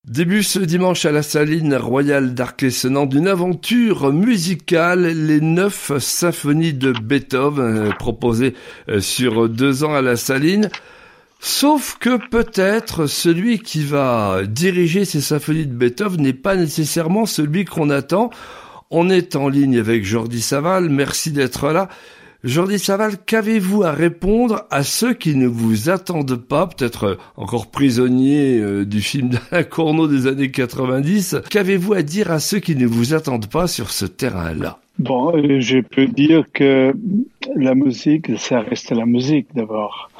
Début ce dimanche à la Saline royale d'Arc-les-Senans d'une aventure musicale, les 9 symphonies de Beethoven proposées sur 2 ans à la Saline. Sauf que peut-être celui qui va diriger ces symphonies de Beethoven n'est pas nécessairement celui qu'on attend. On est en ligne avec Jordi Savall, merci d'être là. Jordi Savall, qu'avez-vous à répondre à ceux qui ne vous attendent pas, peut-être encore prisonniers du film d'Alain Corneau des années 90? Qu'avez-vous à dire à ceux qui ne vous attendent pas sur ce terrain-là? Bon, je peux dire que la musique, ça reste la musique d'abord.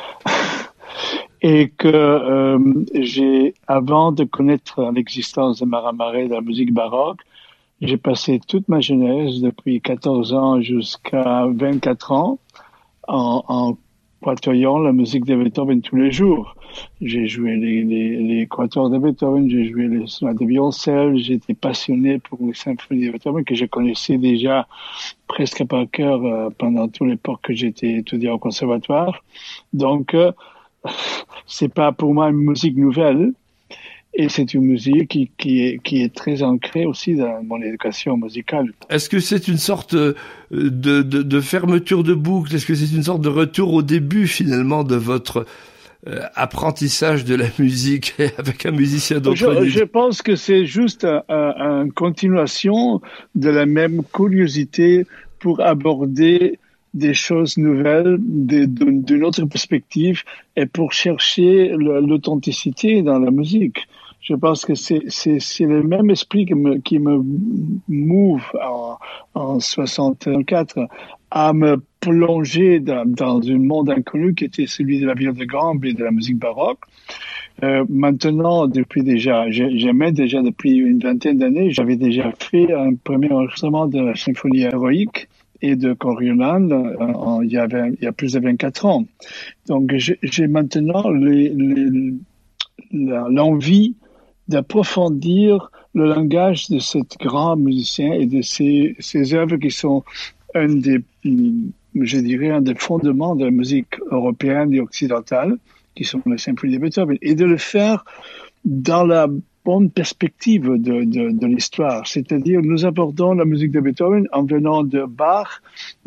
Et que avant de connaître l'existence de Maramaré, de la musique baroque, j'ai passé toute ma jeunesse, depuis 14 ans jusqu'à 24 ans, en quatuoriant la musique de Beethoven tous les jours. J'ai joué les quatuors de Beethoven, j'ai joué les sonates de violoncelle, j'étais passionné pour les symphonies de Beethoven que je connaissais déjà presque par cœur pendant toute l'époque que j'étais étudiant au conservatoire. Donc, c'est pas pour moi une musique nouvelle. Et c'est une musique qui est très ancrée aussi dans mon éducation musicale. Est-ce que c'est une sorte de fermeture de boucle? Est-ce que c'est une sorte de retour au début finalement de votre apprentissage de la musique avec un musicien d'autre Je pense que c'est juste une continuation de la même curiosité pour aborder des choses nouvelles d'une autre perspective et pour chercher l'authenticité dans la musique. Je pense que c'est le même esprit qui me move en 64 à me plonger dans un monde inconnu qui était celui de la viole de gambe et de la musique baroque. Maintenant, j'aimais déjà depuis une vingtaine d'années, j'avais déjà fait un premier enregistrement de la symphonie héroïque et de Coriolan il y a plus de 24 ans. Donc, j'ai maintenant l'envie d'approfondir le langage de cet grand musicien et de ses œuvres qui sont un des fondements de la musique européenne et occidentale, qui sont les symphonies de Beethoven, et de le faire dans la bonne perspective de l'histoire. C'est-à-dire, nous abordons la musique de Beethoven en venant de Bach,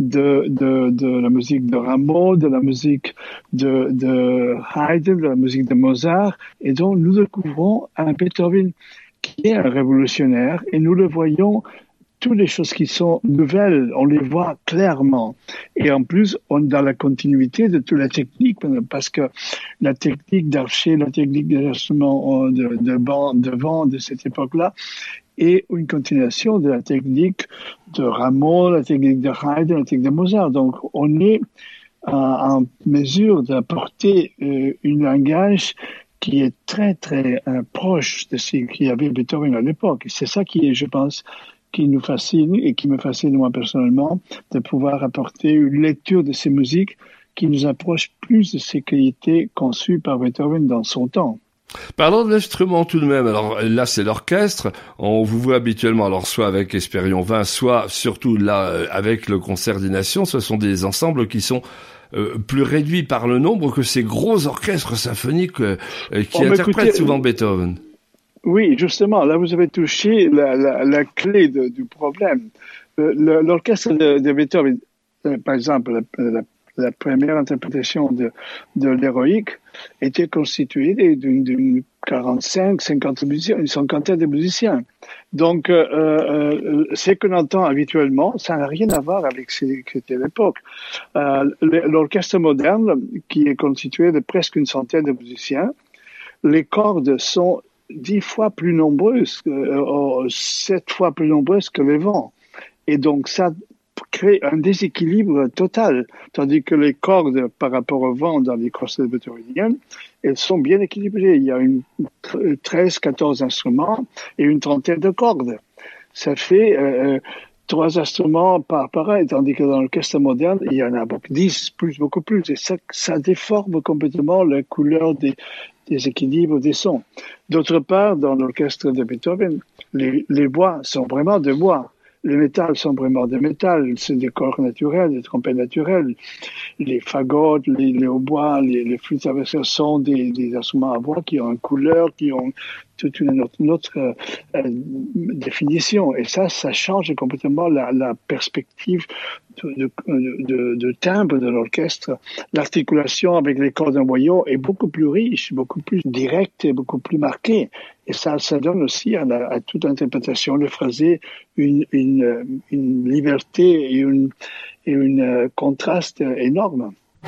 de la musique de Rameau, de la musique de Haydn, de la musique de Mozart, et donc nous découvrons un Beethoven qui est un révolutionnaire, et nous le voyons. Toutes les choses qui sont nouvelles, on les voit clairement. Et en plus, on est dans la continuité de toute la technique, parce que la technique d'archer, la technique d'instrument de vent de cette époque-là, est une continuation de la technique de Rameau, la technique de Haydn, la technique de Mozart. Donc, on est en mesure d'apporter un langage qui est très, très proche de ce qu'il y avait Beethoven à l'époque. C'est ça qui est, je pense, qui nous fascine et qui me fascine moi personnellement, de pouvoir apporter une lecture de ces musiques qui nous approche plus de ce qui a été conçu par Beethoven dans son temps. Parlons de l'instrument tout de même. Alors là, c'est l'orchestre. On vous voit habituellement, alors soit avec Hespérion 20, soit surtout là avec le Concert des Nations. Ce sont des ensembles qui sont plus réduits par le nombre que ces gros orchestres symphoniques qui interprètent souvent Beethoven. Oui, justement, là vous avez touché la clé du problème. L'orchestre de Beethoven, par exemple, la première interprétation de l'héroïque était constituée d'une 45-50 musiciens, une cinquantaine de musiciens. Donc, ce qu'on entend habituellement, ça n'a rien à voir avec ce qui était l'époque. L'orchestre moderne, qui est constitué de presque une centaine de musiciens, les cordes sont 10 fois plus nombreuses, 7 fois plus nombreuses que les vents. Et donc, ça crée un déséquilibre total. Tandis que les cordes, par rapport au vent dans les concerts beethoveniennes, elles sont bien équilibrées. Il y a 13-14 instruments et une trentaine de cordes. Ça fait 3 instruments par pareil, tandis que dans l'orchestre moderne, il y en a beaucoup plus. Et ça déforme complètement la couleur des équilibres des sons. D'autre part, dans l'orchestre de Beethoven, les voix sont vraiment des voix. Le métal sont vraiment des métal, c'est des corps naturels, des trompettes naturelles. Les fagots, les hautbois, les flûtes traversières sont des instruments à voix qui ont une couleur, qui ont toute une autre définition. Et ça change complètement la perspective de timbre de l'orchestre. L'articulation avec les cordes d'un boyau est beaucoup plus riche, beaucoup plus directe et beaucoup plus marquée. Et ça donne aussi à toute interprétation le phrasé une liberté et une contraste énorme.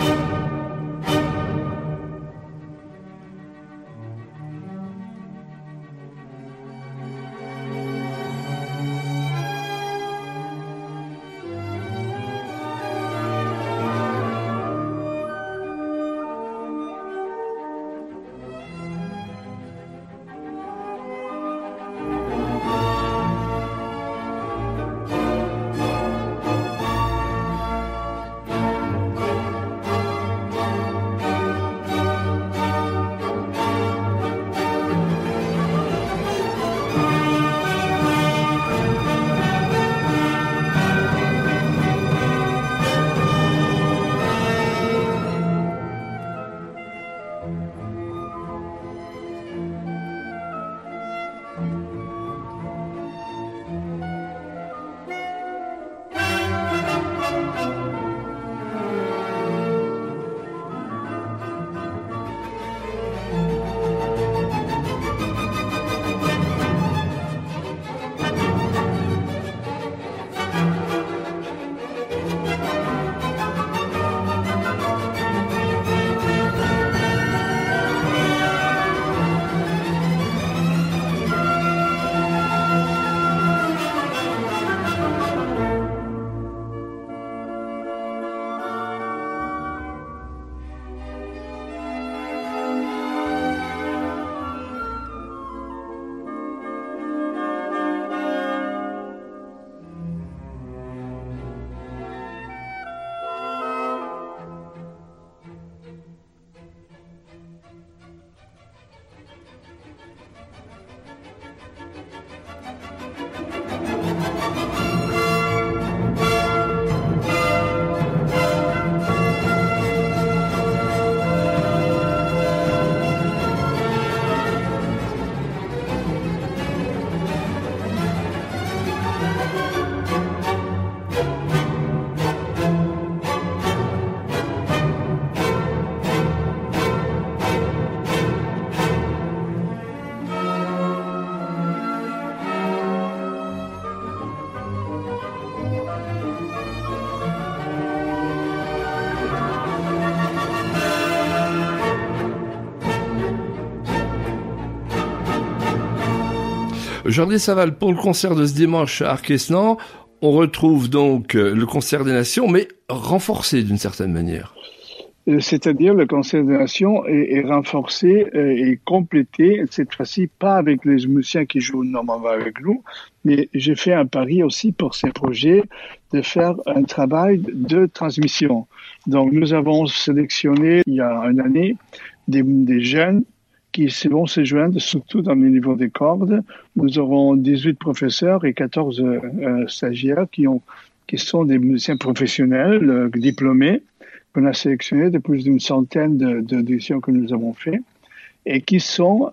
Jordi Savall, pour le concert de ce dimanche à Arquesnan, on retrouve donc le concert des Nations, mais renforcé d'une certaine manière. C'est-à-dire le concert des Nations est renforcé et complété, cette fois-ci pas avec les musiciens qui jouent normalement avec nous, mais j'ai fait un pari aussi pour ces projets de faire un travail de transmission. Donc nous avons sélectionné il y a une année des jeunes qui vont se joindre, surtout dans le niveau des cordes. Nous aurons 18 professeurs et 14 stagiaires qui sont des musiciens professionnels, diplômés, qu'on a sélectionnés de plus d'une centaine d'éditions que nous avons fait, et qui sont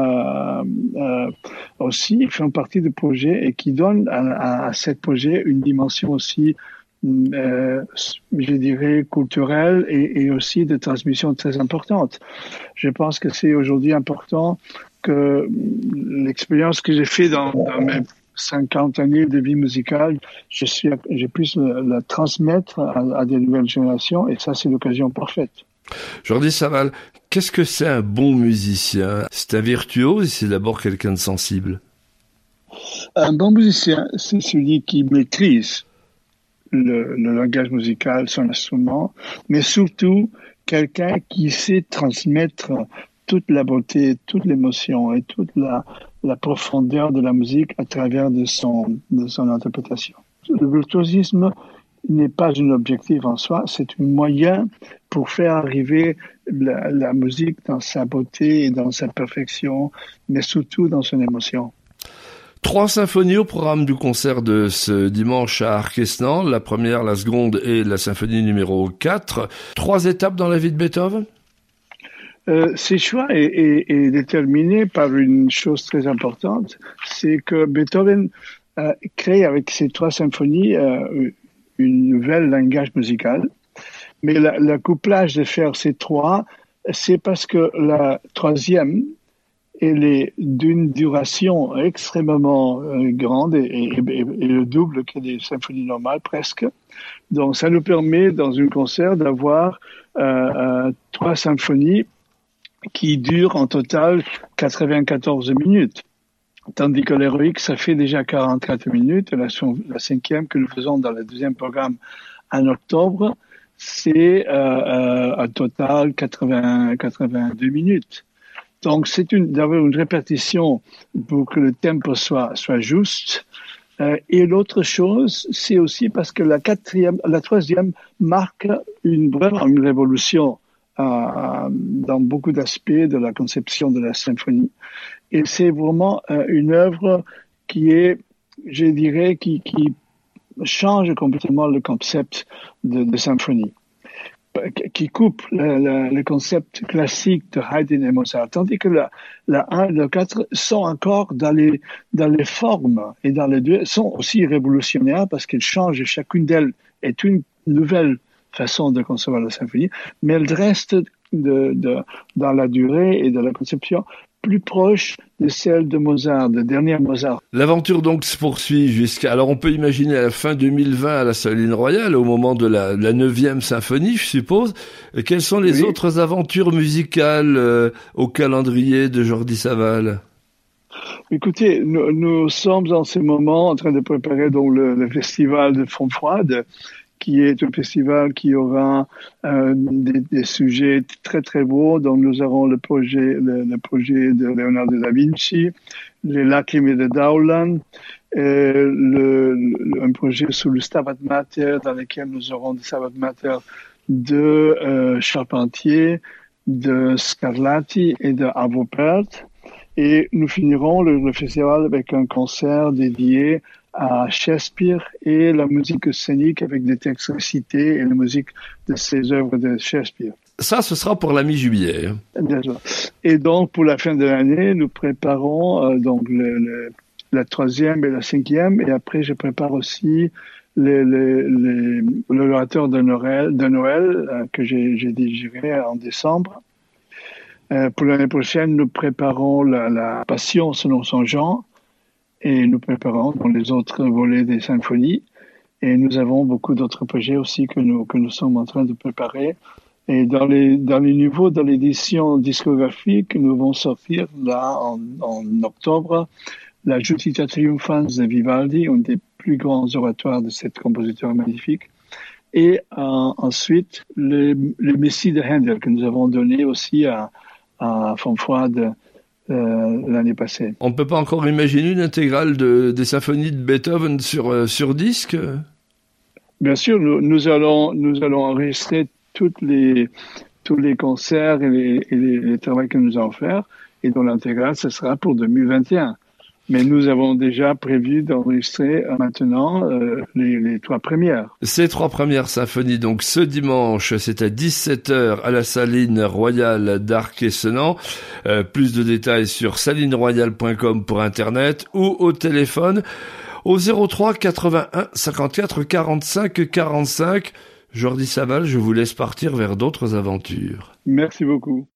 aussi, font partie du projet et qui donnent à ce projet une dimension aussi je dirais, culturelle et aussi de transmission très importante. Je pense que c'est aujourd'hui important que l'expérience que j'ai fait dans mes 50 années de vie musicale, j'ai pu la transmettre à des nouvelles générations et ça, c'est l'occasion parfaite. Jordi Savall, qu'est-ce que c'est un bon musicien? C'est un virtuose et c'est d'abord quelqu'un de sensible? Un bon musicien, c'est celui qui maîtrise le langage musical, son instrument, mais surtout quelqu'un qui sait transmettre toute la beauté, toute l'émotion et toute la profondeur de la musique à travers de son interprétation. Le virtuosisme n'est pas un objectif en soi, c'est un moyen pour faire arriver la musique dans sa beauté et dans sa perfection, mais surtout dans son émotion. 3 symphonies au programme du concert de ce dimanche à Arc-et-Senans. La première, la seconde et la symphonie numéro 4. 3 étapes dans la vie de Beethoven? Ce choix est déterminé par une chose très importante, c'est que Beethoven crée avec ces 3 symphonies une nouvelle langage musical. Mais le couplage de faire ces 3, c'est parce que la troisième, elle est d'une duration extrêmement grande et le double que des symphonies normales presque. Donc ça nous permet dans un concert d'avoir 3 symphonies qui durent en total 94 minutes. Tandis que l'héroïque, ça fait déjà 44 minutes. La 5e que nous faisons dans le 2e programme en octobre, c'est un total 82 minutes. Donc, c'est d'avoir une répétition pour que le tempo soit juste. Et l'autre chose, c'est aussi parce que la 3e marque vraiment une révolution dans beaucoup d'aspects de la conception de la symphonie. Et c'est vraiment une œuvre qui est, je dirais, qui change complètement le concept de symphonie, qui coupe le concept classique de Haydn et Mozart, tandis que la 1 et la 4 sont encore dans les formes et dans les deux, sont aussi révolutionnaires parce qu'elles changent, chacune d'elles est une nouvelle façon de concevoir la symphonie, mais elles restent dans la durée et de la conception plus proche de celle de Mozart, de dernier Mozart. L'aventure donc se poursuit alors on peut imaginer à la fin 2020 à la Saline Royale, au moment de la 9e symphonie, je suppose. Quelles sont les autres aventures musicales au calendrier de Jordi Savall? Écoutez, nous sommes en ce moment en train de préparer donc le festival de Fontfroide, qui est un festival qui aura des sujets très très beaux. Donc nous aurons le projet de Leonardo da Vinci, les Lacrime de Daulan, un projet sur le Stabat Mater dans lequel nous aurons des Stabat Mater de Charpentier, de Scarlatti et de Arvo Pärt. Et nous finirons le festival avec un concert dédié à Shakespeare et la musique scénique avec des textes récités et la musique de ces œuvres de Shakespeare. Ça, ce sera pour la mi-juillet. Et donc, pour la fin de l'année, nous préparons donc la 3e et la 5e. Et après, je prépare aussi l'orateur de Noël que j'ai digéré en décembre. Pour l'année prochaine, nous préparons la Passion selon son genre. Et nous préparons dans les autres volets des symphonies. Et nous avons beaucoup d'autres projets aussi que nous sommes en train de préparer. Et dans les niveaux de l'édition discographique, nous vont sortir là en octobre la Giudicata Triumphans de Vivaldi, un des plus grands oratoires de cet compositeur magnifique. Et ensuite, le Messie de Handel que nous avons donné aussi à Fontfroide l'année passée. On ne peut pas encore imaginer une intégrale des symphonies de Beethoven sur disque? Bien sûr, nous allons enregistrer tous les concerts et les travaux que nous allons faire, et dans l'intégrale, ce sera pour 2021. Mais nous avons déjà prévu d'enregistrer maintenant les 3 premières. Ces 3 premières symphonies, donc ce dimanche, c'est à 17h à la Saline Royale d'Arc-et-Senans. Plus de détails sur salineroyale.com pour Internet ou au téléphone au 03 81 54 45 45. Jordi Savall, je vous laisse partir vers d'autres aventures. Merci beaucoup.